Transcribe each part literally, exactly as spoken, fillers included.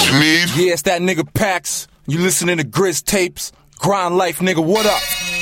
what you need? Yeah, it's that nigga Pax. You listening to Grizz tapes? Grind life, nigga, what up?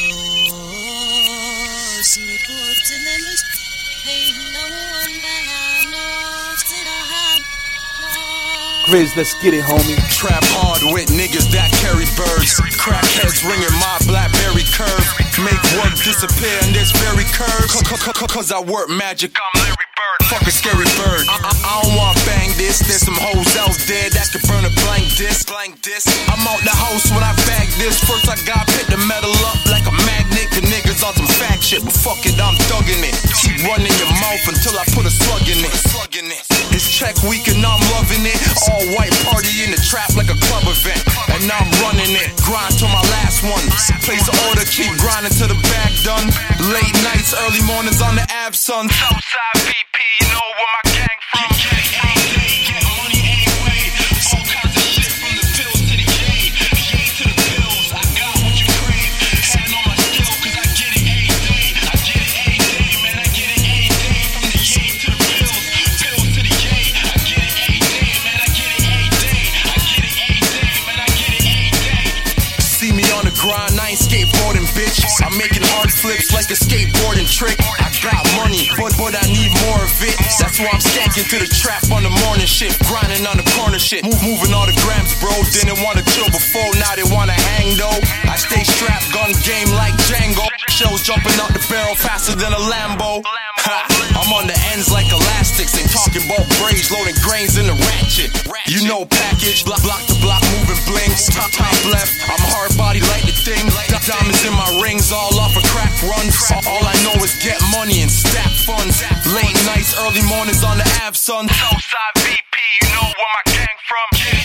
Grizz, let's get it, homie. Trap hard with niggas that carry birds. Crackheads ringing my Blackberry curve. Make work disappear in this very curve. Cause I work magic, I'm Larry Bird. Fuck a scary bird. I, I, I don't wanna bang this. There's some hoes out there that can burn a blank disc. Blank disc. I'm out the house when I bag this. First I gotta pick the metal up like a magnet. The niggas on some fact shit, but fuck it, I'm thugging it. Keep running your mouth until I put a slug in it. It's check week and I'm loving it. All white party in the trap like a club event. And I'm running it. Grind to my last one. Place the order, keep grinding till the bag done. Late nights, early mornings on the Av Sun. Southside V P, you know where my gang from. Get money anyway. All kinds of shit from the pills to the yay. Yay to the pills. I got what you crave. Hand on my skill, cause I get it every day. I get it every day, man. I get it every day. From the yay to the pills. Pills to the yay. I get it every day, man. I get it every day. I get it every day, man. I get it every day. See me on the grind, I ain't skateboarding, bitch. I'm making hard flips like a skateboarding trick. I got money, but, but I need more of it. That's why I'm skanking to the trap on the morning shit. Grinding on the corner shit. Move, moving all the grams, bro. Didn't wanna chill before, now they wanna hang though. I stay strapped, gun game like Django. Shells jumping out the barrel faster than a Lambo. Ha, I'm on the ends like elastics. Ain't talking about braids, loading grains in the ratchet. You know package, block, block to block, moving blings. Top, top left, I'm hard body like the thing. Diamonds in my rings, all off a crack run. All I know is get money and stack funds. Late nights, early mornings on the Av Sun. Southside V P, you know where my gang from.